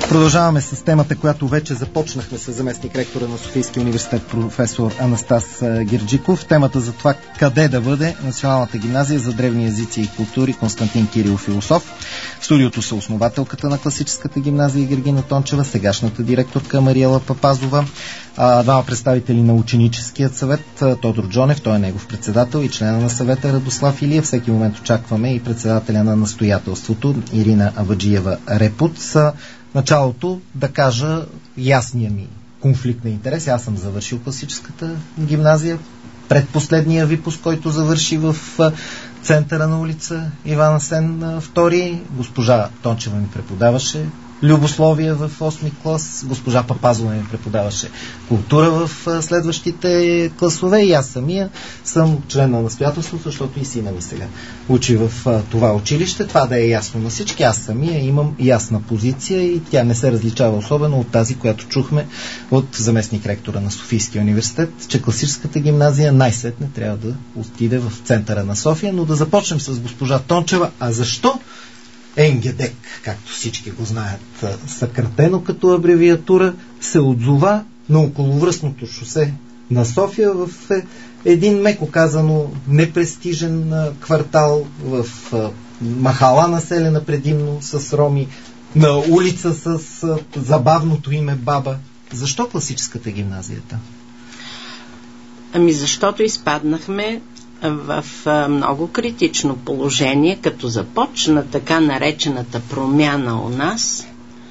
Продължаваме с темата, която вече започнахме с заместник ректора на Софийския университет професор Анастас Герджиков. Темата за това къде да бъде Националната гимназия за древни езици и култури Константин Кирил Философ. В студиото са основателката на класическата гимназия Гергина Тончева, сегашната директорка Мариела Папазова, двама представители на ученическият съвет, Тодор Джонев, той е негов председател, и члена на съвета Радослав Илиев. Всеки момент очакваме и председателя на настоятелството Ирина Абаджиева Репут. Началото да кажа ясния ми конфликт на интерес. Аз съм завършил класическата гимназия. Предпоследния випуск, който завърши в центъра на улица Иван Асен II. Госпожа Тончева ми преподаваше любословие в 8-ми клас, госпожа Папазова ми преподаваше култура в следващите класове и аз самия съм член на настоятелството, защото и сина ми сега учи в това училище. Това да е ясно на всички. Аз самия имам ясна позиция и тя не се различава особено от тази, която чухме от заместник ректора на Софийския университет, че класическата гимназия най-сетне трябва да отиде в центъра на София. Но да започнем с госпожа Тончева. А защо ЕНГЕДЕК, както всички го знаят, съкратено като абревиатура, се отзова на околовръстното шосе на София в един, меко казано, непрестижен квартал, в махала, населена предимно с роми, на улица с забавното име Баба. Защо класическата гимназията? Ами защото изпаднахме в много критично положение, като започна така наречената промяна у нас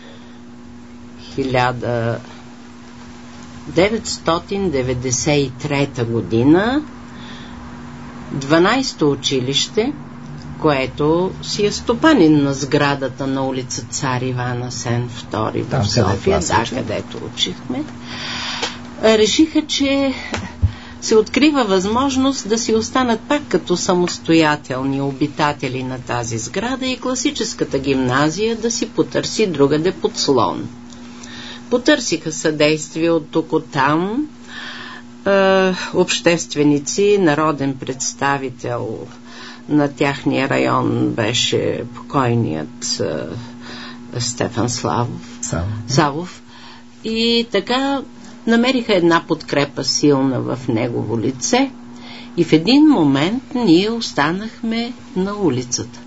1993 година, 12-то училище, което си е стопанин на сградата на улица Цар Иван Асен II в София, където учихме, решиха, че се открива възможност да си останат пак като самостоятелни обитатели на тази сграда и класическата гимназия да си потърси другаде подслон. Потърсиха съдействие от тук от там, общественици, народен представител на тяхния район беше покойният Стефан Савов. И така намериха една подкрепа силна в негово лице и в един момент ние останахме на улицата.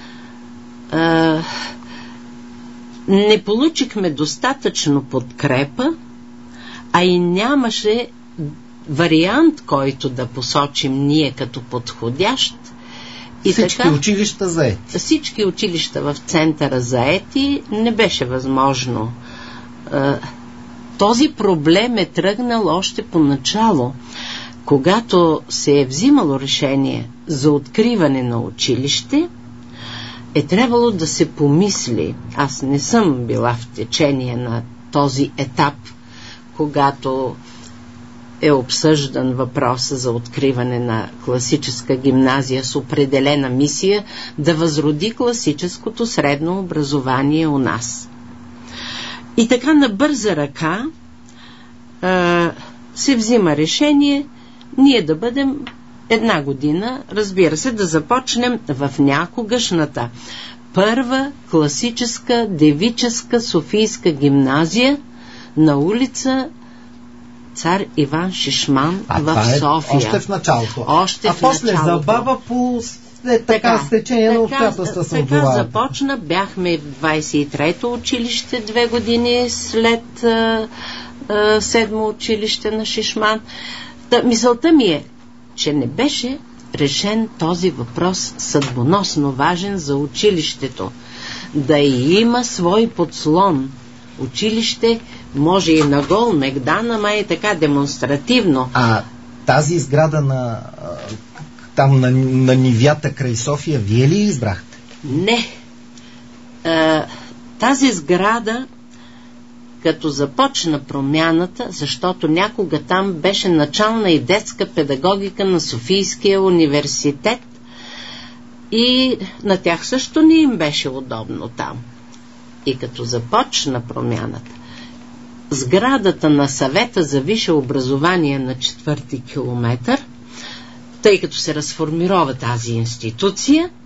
Не получихме достатъчно подкрепа, а и нямаше вариант, който да посочим ние като подходящ. И всички така, училища заети. Всички училища в центъра заети, не беше възможно. Този проблем е тръгнал още поначало, когато се е взимало решение за откриване на училище, е трябвало да се помисли. Аз не съм била в течение на този етап, когато е обсъждан въпроса за откриване на класическа гимназия с определена мисия да възроди класическото средно образование у нас. И така на бърза ръка се взима решение ние да бъдем една година, разбира се, да започнем в някогашната първа класическа девическа софийска гимназия на улица Цар Иван Шишман в София. Още в началото. После за Баба по стечение на обстоятелства се отзовава. Така започна. Бяхме в 23-то училище 2 години след 7-мо училище на Шишман. Мисълта ми е, че не беше решен този въпрос съдбоносно важен за училището. Да има свой подслон. Училище може и на гол Мегдан, ама е така демонстративно. А тази сграда там на нивята край София, вие ли избрахте? Не. Тази сграда, като започна промяната, защото някога там беше начална и детска педагогика на Софийския университет и на тях също не им беше удобно там. И като започна промяната, сградата на съвета за висше образование на 4-ти километър, тъй като се разформирова тази институция,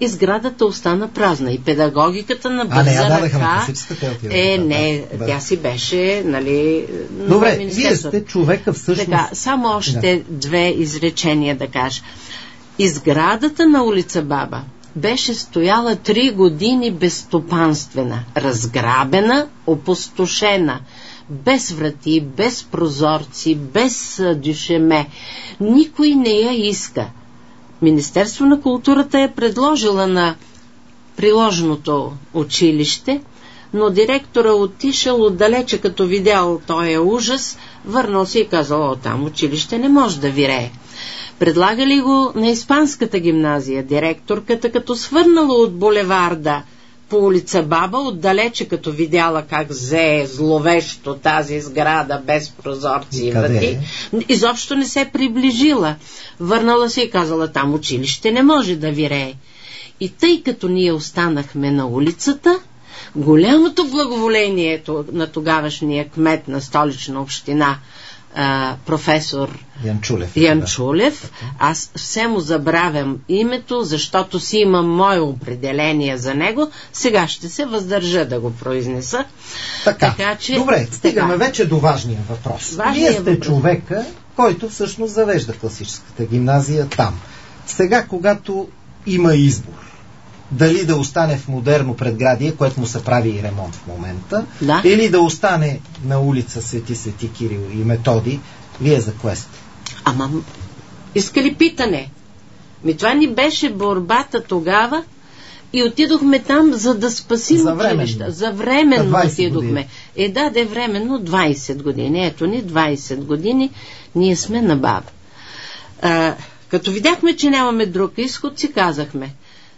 и сградата остана празна. И педагогиката на бърза я дадаха ръка... на класическата тя си беше, нали... Добре, вие сте човека всъщност... Така, само още две изречения да кажа. Изградата на улица Баба беше стояла 3 години безстопанствена, разграбена, опустошена, без врати, без прозорци, без дюшеме. Никой не я иска. Министерство на културата е предложила на приложното училище, но директора отишъл отдалече, като видял този ужас, върнал се и казал: там училище не може да вирее. Предлагали го на Испанската гимназия. Директорката, като свърнала от булеварда по улица Баба, отдалече като видяла как зее зловещо тази сграда без прозорци и врати, изобщо не се приближила. Върнала се и казала: там училище не може да вирее. И тъй като ние останахме на улицата, голямото благоволение на тогавашния кмет на Столична община, професор Янчулев, аз все му забравям името, защото си имам мое определение за него, сега ще се въздържа да го произнеса. Така че... Добре, стигаме вече до важния въпрос. Вие сте човека, който всъщност завежда класическата гимназия там. Сега, когато има избор, дали да остане в модерно предградие, което му се прави и ремонт в момента, или да остане на улица Свети Кирил и Методи, вие за кое сте? Ама, иска ли питане? Това ни беше борбата тогава и отидохме там, за да спасим училища. За временно отидохме. Временно 20 години. Ето ни 20 години, ние сме на Баба. Като видяхме, че нямаме друг изход, си казахме: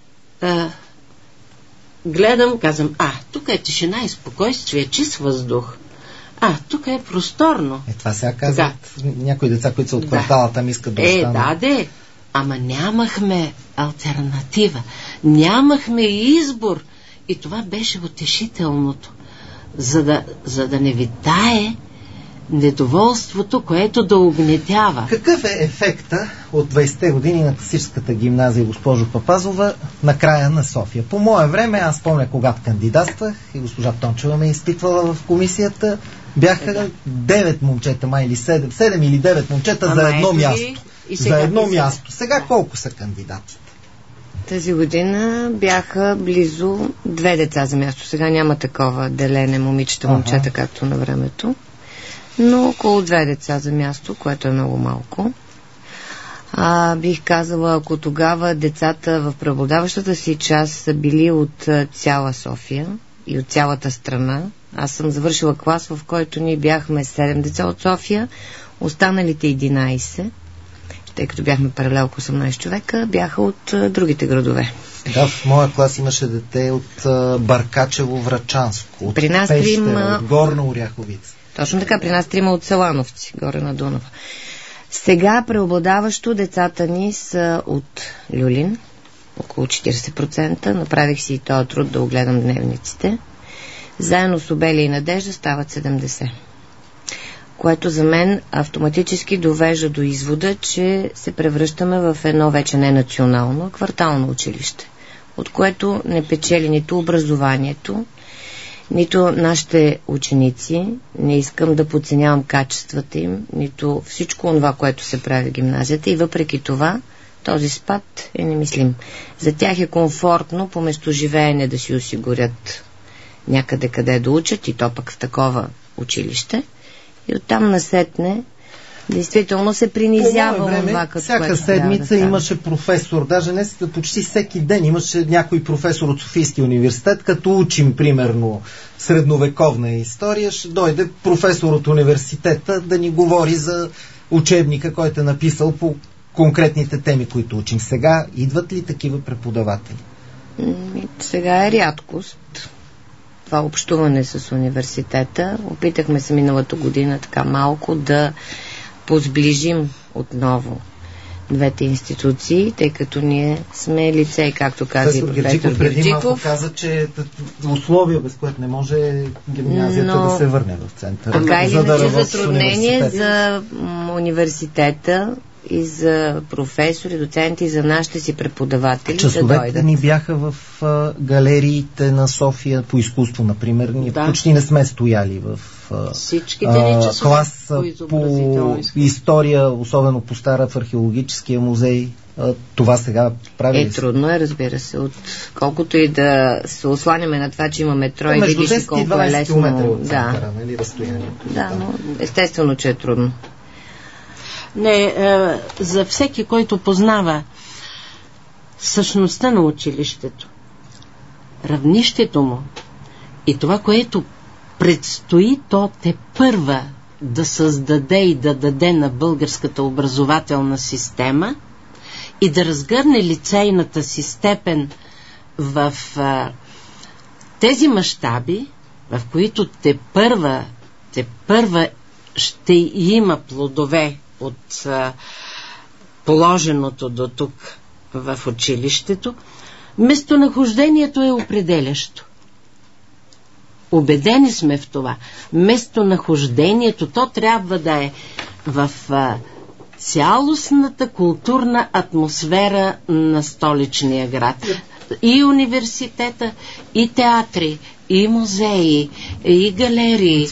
казвам, тук е тишина и спокойствие, чист въздух. Тук е просторно. Това сега казват някои деца, които са от квартала, там искат да останат. Ама нямахме алтернатива. Нямахме избор. И това беше утешителното. За да не витае недоволството, което да угнетява. Какъв е ефекта от 20-те години на класическата гимназия, госпожо Папазова, на края на София? По мое време, аз помня, когато кандидатствах и госпожа Тончева ме изпитвала в комисията, бяха 9 момчета, или 7 или 9 момчета за едно място. За едно място. Сега колко са кандидатите? Тази година бяха близо 2 деца за място. Сега няма такова делене момичета-момчета, както на времето. Но около 2 деца за място, което е много малко. Бих казала, ако тогава децата в преобладаващата си част са били от цяла София и от цялата страна. Аз съм завършила клас, в който ние бяхме 7 деца от София, останалите 11, тъй като бяхме паралелко 18 човека, бяха от другите градове. В моя клас имаше дете от Баркачево, Врачанско, от Пещера, от Горна Оряховица. Точно така, при нас 3 от Селановци, горе на Дунава. Сега преобладаващо децата ни са от Люлин, около 40%. Направих си и този труд да огледам дневниците. Заедно с Обелия и Надежда стават 70. Което за мен автоматически довежда до извода, че се превръщаме в едно вече не национално, а квартално училище, от което не печели нито образованието, нито нашите ученици. Не искам да подценявам качествата им, нито всичко това, което се прави в гимназията, и въпреки това този спад е немислим. За тях е комфортно по местоживеене да си осигурят някъде къде да учат, и то пък в такова училище. И оттам насетне действително се принизява това, като всяка седмица имаше професор, даже не почти всеки ден имаше някой професор от Софийския университет, като учим примерно средновековна история, ще дойде професор от университета да ни говори за учебника, който е написал по конкретните теми, които учим. Сега идват ли такива преподаватели? Сега е рядкост това общуване с университета. Опитахме се миналата година така малко да позближим отново двете институции, тъй като ние сме лицей, както каза и професор Герджиков. Преди малко каза, че условие, без което не може гимназията да се върне в центъра. Така или иначе затруднение за университета и за професори, доценти, за нашите си преподаватели часовете да дойдат. ни бяха в галериите на София по изкуство, например. Ние почти не сме стояли в клас по история, особено по стара в археологическия музей. Това сега прави ли се? Трудно е, разбира се. Колкото и да се осланяме на това, че има метро и видиш колко е лесно. От центъра, нали, разстоянието. Да, но естествено, че е трудно. Не, за всеки, който познава същността на училището, равнището му и това, което предстои, то тепърва да създаде и да даде на българската образователна система и да разгърне лицейната си степен в тези мащаби, в които тепърва ще има плодове от положеното до тук в училището, местонахождението е определящо. Убедени сме в това. Местонахождението, то трябва да е в цялостната културна атмосфера на столичния град. И университета, и театри, и музеи, и галерии,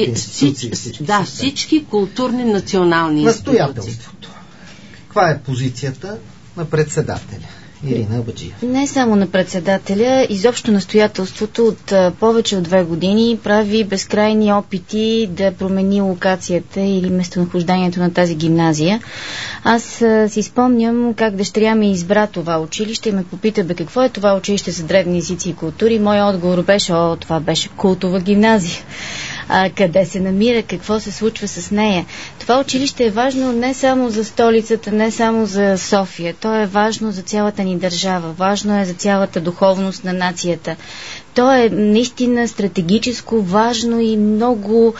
всички културни национални институции. Настоятелството. Каква е позицията на председателя? Ирина Абаджиева. Не само на председателя, изобщо настоятелството от повече от 2 години прави безкрайни опити да промени локацията или местонахождението на тази гимназия. Аз си спомням как дъщеря ми избра това училище и ме попита, какво е това училище за древни езици и култури? Моят отговор беше, това беше култова гимназия. Къде се намира, какво се случва с нея. Това училище е важно не само за столицата, не само за София. То е важно за цялата ни държава. Важно е за цялата духовност на нацията. То е наистина стратегическо, важно и много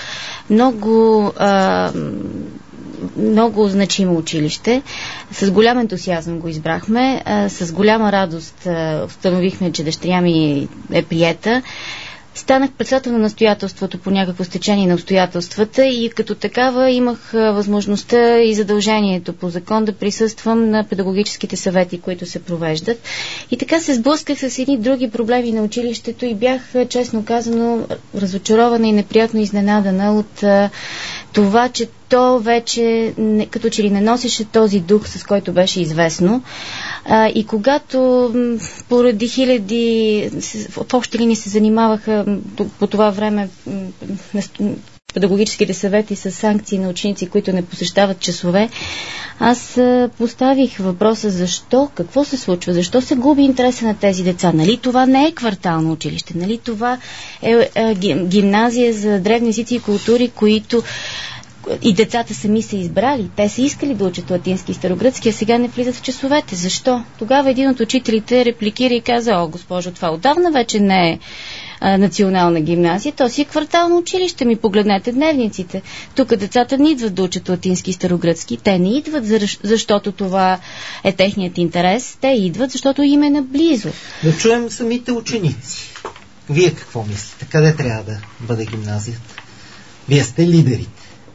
значимо училище. С голям ентусиазъм го избрахме. С голяма радост установихме, че дъщеря ми е приета. Станах председател на настоятелството по някакво стечение на обстоятелствата и като такава имах възможността и задължението по закон да присъствам на педагогическите съвети, които се провеждат. И така се сблъсках с едни други проблеми на училището и бях, честно казано, разочарована и неприятно изненадана от това, че то вече като че ли не носеше този дух, с който беше известно. И когато поради хиляди в общи линии се занимаваха по това време педагогическите съвети с санкции на ученици, които не посещават часове, аз поставих въпроса защо, какво се случва, защо се губи интереса на тези деца. Нали това не е квартално училище, нали това е гимназия за древни езици и култури, които и децата сами са избрали. Те са искали да учат латински и старогръцки, а сега не влизат в часовете. Защо? Тогава един от учителите репликира и каза, госпожо, това отдавна вече не е национална гимназия, то си е квартално училище. Ми погледнете дневниците. Тук децата не идват да учат латински и старогръцки. Те не идват, защото това е техният интерес. Те идват, защото им е наблизо. Да чуем самите ученици. Вие какво мислите? Къде трябва да бъде гимназията? Вие сте лидерите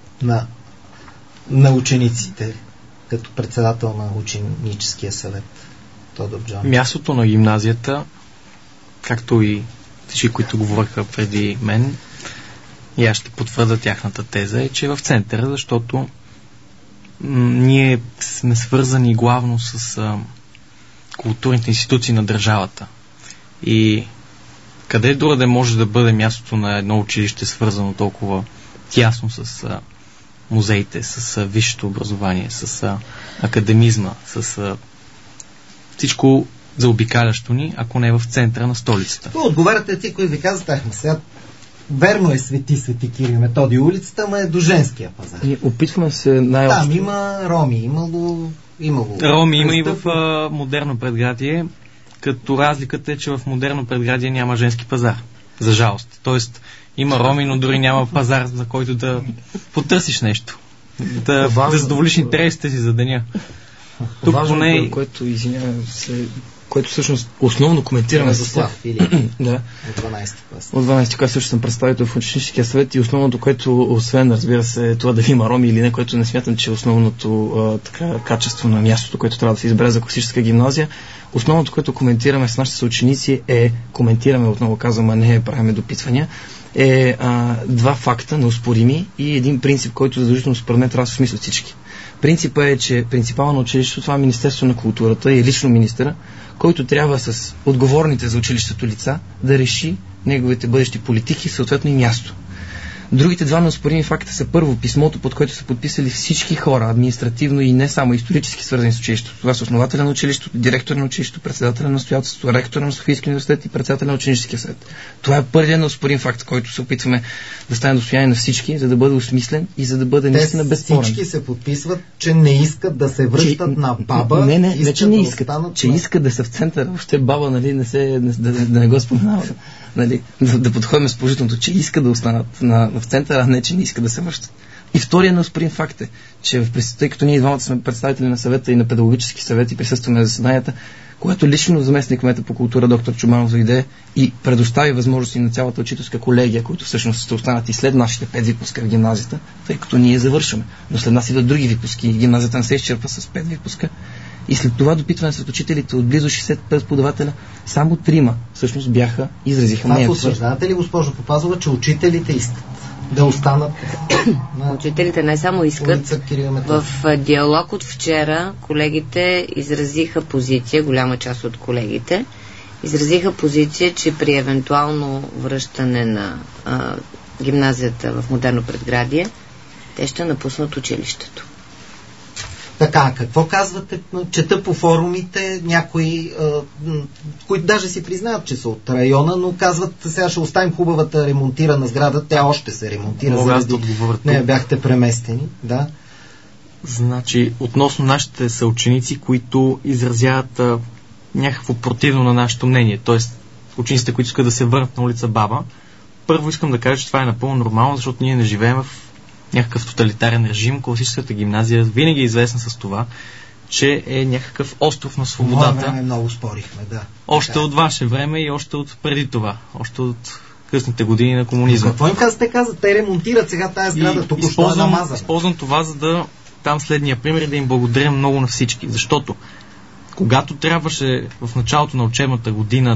на учениците, като председател на ученическия съвет. Тодор Джон. Мястото на гимназията, както и всички, които говориха преди мен, и аз ще потвърда тяхната теза, е, че е в центъра, защото ние сме свързани главно с културните институции на държавата. И къде другаде може да бъде мястото на едно училище, свързано толкова тясно с музеите, с висшето образование, с академизма, с всичко заобикалящо ни, ако не е в центъра на столицата. Отговаряте ти, които ви казвате, сега верно е Свети Кирил и Методий улицата, ама е до женския пазар. И опитваме се най-общо. Там има роми, имало... Роми има и в модерно предградие, като разликата е, че в модерно предградие няма женски пазар. За жалост. Тоест, има роми, но дори няма пазар, за който да потърсиш нещо. Да задоволиш интересите си за деня. Важно, което, извинявам се, което всъщност основно коментираме за Слав или да. От 12 клас. От 12 клас също съм представител в ученическия съвет и основното, което освен, разбира се, това дали има роми или не, което не смятам, че е основното качество на мястото, което трябва да се избере за класическа гимназия, основното, което коментираме с нашите съученици коментираме, отново казвам, а не правим допитвания, два факта неоспорими и един принцип, който задължително според мен трябва да се смисли всички. Принципът е, че принципала на училището, това е Министерство на културата и лично министъра, който трябва с отговорните за училището лица да реши неговите бъдещи политики, съответно и място. Другите два неоспорими факта са първо писмото, под което са подписали всички хора, административно и не само исторически свързани с училището. Това са основателя на училището, директор на училището, председателя на настоятелството, ректора на Софийския университет и председателя на ученическия съвет. Това е първият неоспорим факт, който се опитваме да стане достояние на всички, за да бъде осмислен и за да бъде наистина безспорен. Всички се подписват, че не искат да се връщат на баба. Не, че не искат, че искат да са в центъра. Въобще баба, нали, да не го споменава. Нали, да подходим с положителното, че искат да останат в центъра, а не, че не искат да се връщат. И втория неоспорим факт е, че тъй като ние двамата сме представители на съвета и на педагогически съвет и присъстваме на заседанията, когато лично заместник кмета по култура доктор Чуманов дойде и предостави възможности на цялата учителска колегия, които всъщност ще останат и след нашите 5 випуска в гимназията, тъй като ние завършваме. Но след нас идват други випуски. Гимназията не се изчерпва с 5 випуска. И след това допитване с учителите от близо 60 преподавателя, само 3 всъщност изразиха мнението. Това потвърждавате ли, госпожо Попазова, че учителите искат да останат? Учителите не само искат. В диалог от вчера колегите изразиха позиция, голяма част от колегите изразиха позиция, че при евентуално връщане на гимназията в модерно предградие, те ще напуснат училището. Така, какво казвате? Чета по форумите някои, които даже си признават, че са от района, но казват, сега ще оставим хубавата ремонтирана сграда, тя още се ремонтира, заради не бяхте преместени. Да. Значи, относно нашите съученици, които изразяват някакво противно на нашето мнение, т.е. учениците, които искат да се върнат на улица Баба, първо искам да кажа, че това е напълно нормално, защото ние не живеем в някакъв тоталитарен режим. Класическата гимназия винаги е известна с това, че е някакъв остров на свободата. Това много спорихме, да. Още от ваше време и още от преди това. Още от късните години на комунизма. Какво им казвате? Те ремонтират сега тази сграда, тук що е намазана. Използвам това, за да там следния пример и да им благодаря много на всички. Защото когато трябваше в началото на учебната година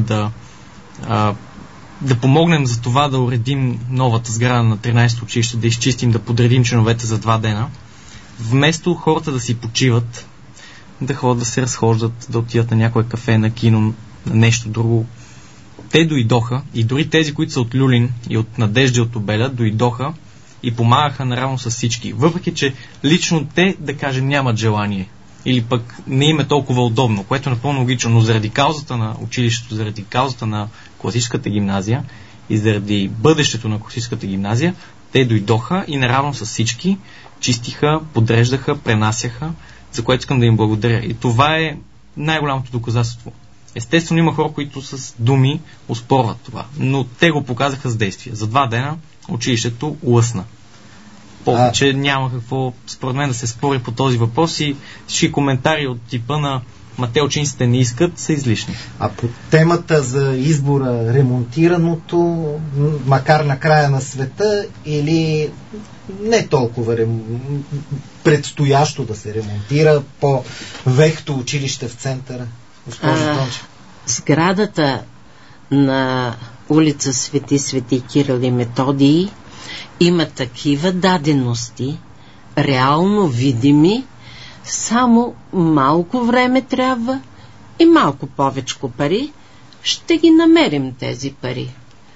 да помогнем за това да уредим новата сграда на 13-то училище, да изчистим, да подредим членовете за 2 дена, вместо хората да си почиват, да ходят да се разхождат, да отидат на някое кафе, на кино, на нещо друго, те дойдоха и дори тези, които са от Люлин и от Надежда от Обеля, дойдоха и помагаха наравно с всички. Въпреки, че лично те, да кажем, нямат желание или пък не им е толкова удобно, което е напълно логично, но заради каузата на училището, заради каузата на класическата гимназия и заради бъдещето на класическата гимназия, те дойдоха и наравно с всички чистиха, подреждаха, пренасяха, за което искам да им благодаря. И това е най-голямото доказателство. Естествено има хора, които с думи оспорват това, но те го показаха с действия. За 2 дена училището лъсна. Повече няма какво, според мен, да се спори по този въпрос и всички коментари от типа на те учениците не искат, са излишни. А по темата за избора ремонтираното, макар на края на света, или не толкова предстоящо да се ремонтира по вехто училище в центъра? Госпожо Тончев. Сградата на улица Свети Кирил и Методий има такива дадености, реално видими, само малко време трябва и малко повечко пари. Ще ги намерим тези пари.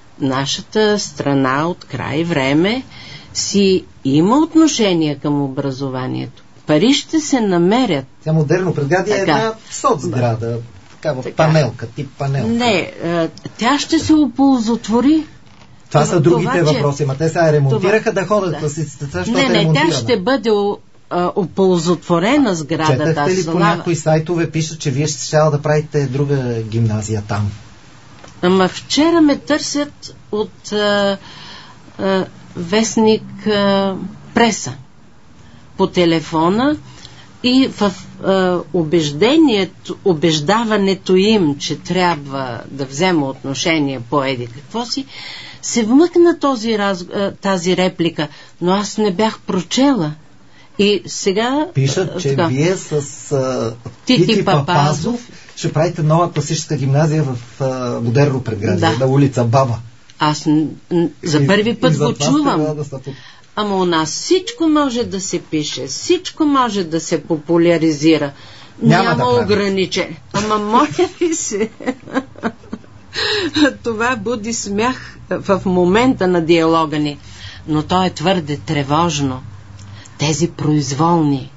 Нашата страна от край време си има отношение към образованието. Пари ще се намерят. Тя модерно предградие е една соцсграда, такава панелка, тип панелка. Не, тя ще се оползотвори. Това са другите въпроси, те сега ремонтираха да ходят класиците. Не, тя ще бъде оползотворена сградата. Четахте ли по някои сайтове пишат, че вие ще да правите друга гимназия там? Ама вчера ме търсят от вестник Преса по телефона и в убеждаването им, че трябва да взема отношение по еди какво си, се вмъкна тази реплика, но аз не бях прочела. И сега... Пишат, че вие с Тити Папазов ще правите нова класическа гимназия в модерно предградие, на улица Баба. Аз за първи път го чувам. Ама у нас всичко може да се пише, всичко може да се популяризира. Няма ограничение. Ама моля ви се... Това буди смях в момента на диалога ни, но то е твърде тревожно. Тези произволни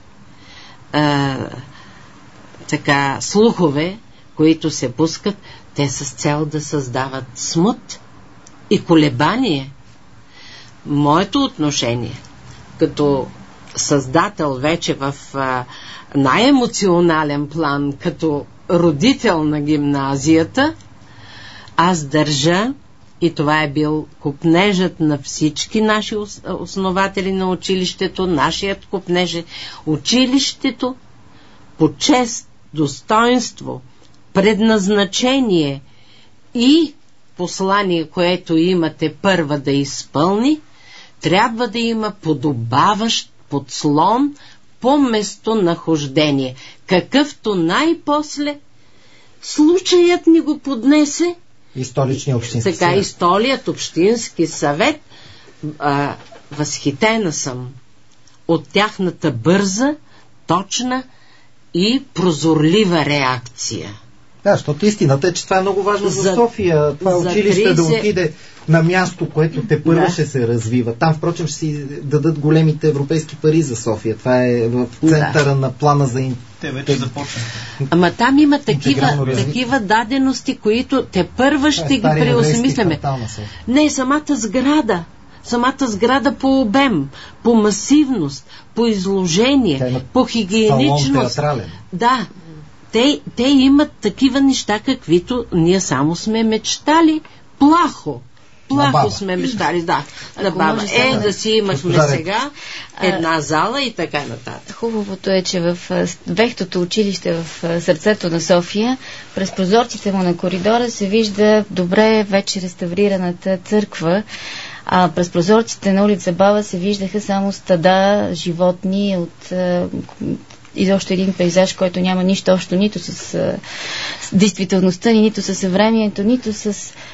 слухове, които се пускат, те са с цел да създават смут и колебание. Моето отношение като създател вече в най-емоционален план, като родител на гимназията, аз държа, и това е бил копнежът на всички наши основатели на училището, нашият копнеж е училището по чест, достоинство, предназначение и послание, което имате първа да изпълни, трябва да има подобаващ подслон по местонахождение, какъвто най-после случаят ни го поднесе. И столичния общински съвет. И столият общински съвет. Възхитена съм от тяхната бърза, точна и прозорлива реакция. Да, защото истината е, че това е много важно за София. Това училище да отиде на място, което те първо ще се развива. Там, впрочем, ще си дадат големите европейски пари за София. Това е в центъра на плана за те вече започнаха. Ама там има такива дадености, които те първа ще ги преосмисляме. Не, самата сграда по обем, по масивност, по изложение, по хигиеничност. Да, те имат такива неща, каквито ние само сме мечтали. Плахо сме мечтали, да. На баба. Да си имахме сега една зала и така нататък. Хубавото е, че в вехтото училище в сърцето на София, през прозорците му на коридора се вижда добре вече реставрираната църква, а през прозорците на улица Баба се виждаха само стада животни от изобщо един пейзаж, който няма нищо общо нито с действителността ни, нито с съвремието, нито с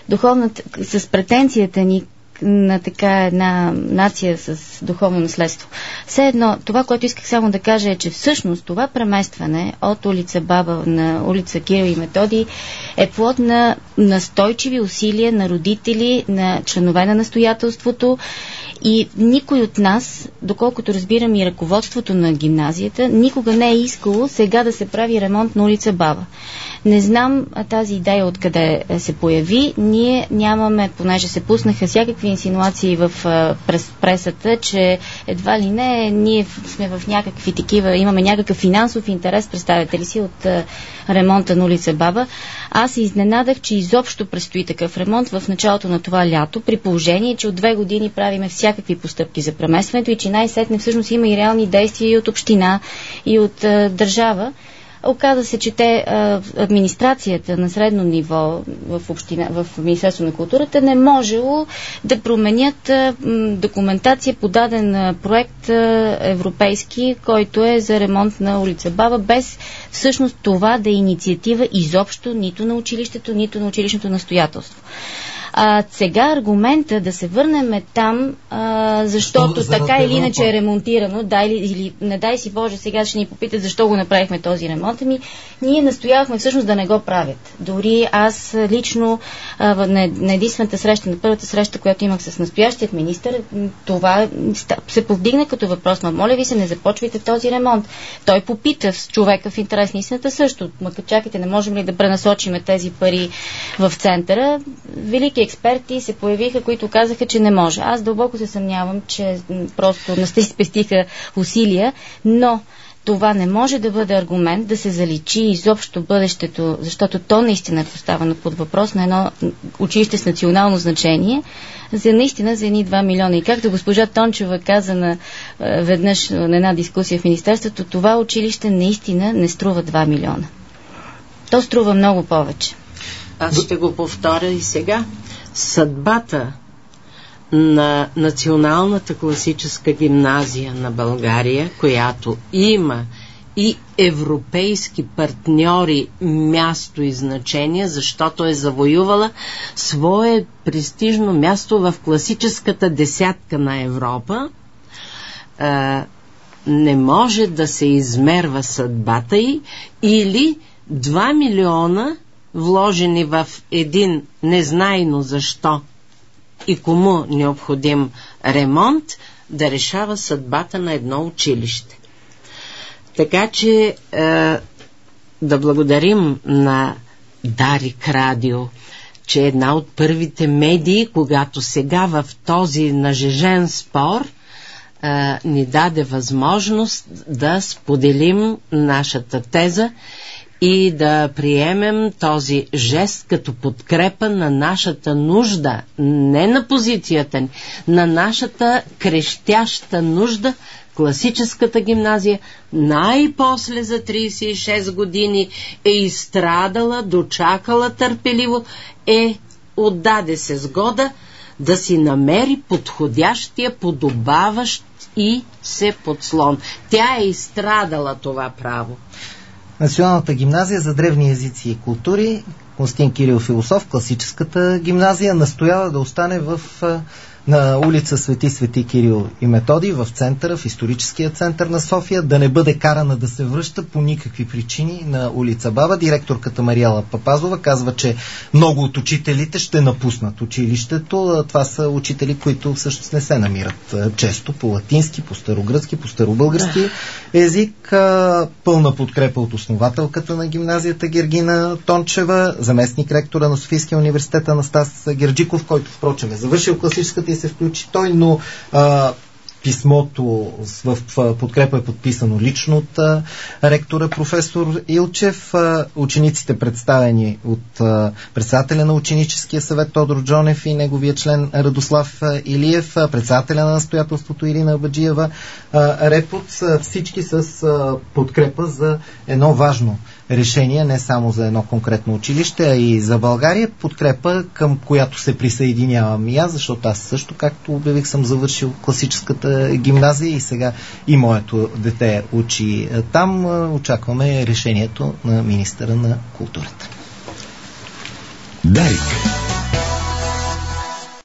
с претенцията ни на така една нация с духовно наследство. Все едно, това, което исках само да кажа е, че всъщност това преместване от улица Баба на улица Кирил и Методий е плод на настойчиви усилия на родители, на членове на настоятелството, и никой от нас, доколкото разбирам и ръководството на гимназията, никога не е искало сега да се прави ремонт на улица Баба. Не знам тази идея откъде се появи. Ние нямаме, понеже се пуснаха всякакви инсинуации в пресата, че едва ли не ние сме в някакви такива, имаме някакъв финансов интерес, представете ли си, от ремонта на улица Баба. Аз се изненадах, че изобщо предстои такъв ремонт в началото на това лято, при положение, че от 2 години правиме всякакви постъпки за преместването и че най-сетне всъщност има и реални действия и от община, и от държава. Оказа се, че администрацията на средно ниво в Министерство на културата не можело да променят документация по даден проект европейски, който е за ремонт на улица Баба, без всъщност това да е инициатива изобщо нито на училището, нито на училищното настоятелство. Сега аргумента да се върнем там, защото така или иначе е ремонтирано, или не дай си Боже, сега ще ни попитат защо го направихме този ремонт, ние настоявахме всъщност да не го правят. Дори аз лично на единствената среща, на първата среща, която имах с настоящият министър, това се повдигна като въпрос. Моля ви се, не започвайте този ремонт. Той попита с човека в интерес на истината също. Чакайте, не можем ли да пренасочим тези пари в центъра? Велики експерти се появиха, които казаха, че не може. Аз дълбоко се съмнявам, че просто не сте спестиха усилия, но това не може да бъде аргумент да се заличи изобщо бъдещето, защото то наистина е поставено под въпрос на едно училище с национално значение, за едни 2 милиона. И както госпожа Тончева каза на веднъж на една дискусия в Министерството, това училище наистина не струва 2 милиона. То струва много повече. Аз ще го повторя и сега. Съдбата на Националната класическа гимназия на България, която има и европейски партньори място и значение, защото е завоювала свое престижно място в класическата десятка на Европа, не може да се измерва съдбата й или 2 милиона вложени в един незнайно защо и кому необходим ремонт да решава съдбата на едно училище. Така че да благодарим на Дарик Радио, че е една от първите медии, когато сега в този нажежен спор ни даде възможност да споделим нашата теза и да приемем този жест като подкрепа на нашата нужда, не на позицията ни, на нашата крещяща нужда. Класическата гимназия най-после за 36 години е изстрадала, дочакала търпеливо, отдаде се сгода да си намери подходящия, подобаващ и се подслон. Тя е изстрадала това право. Националната гимназия за древни езици и култури, Константин Кирил Философ, класическата гимназия, настоява да остане на улица Свети Кирил и Методий, в центъра, в историческия център на София, да не бъде карана да се връща по никакви причини на улица Баба. Директорката Мариела Папазова казва, че много от учителите ще напуснат училището. Това са учители, които всъщност не се намират често по латински, по старогръцки, по старобългарски език. Пълна подкрепа от основателката на гимназията Гергина Тончева, заместник ректора на Софийския университет Анастас Герджиков, който впрочем е завършил класическата и се включи той, но писмото в подкрепа е подписано лично от ректора професор Илчев. Учениците, представени от председателя на ученическия съвет Тодор Джонев и неговия член Радослав Илиев, председателя на настоятелството Ирина Абаджиева Репоц, всички с подкрепа за едно важно решение, не само за едно конкретно училище, а и за България. Подкрепа, към която се присъединявам и аз, защото аз също, както обявих, съм завършил класическата гимназия и сега и моето дете учи там. Очакваме решението на министъра на културата. Дарик.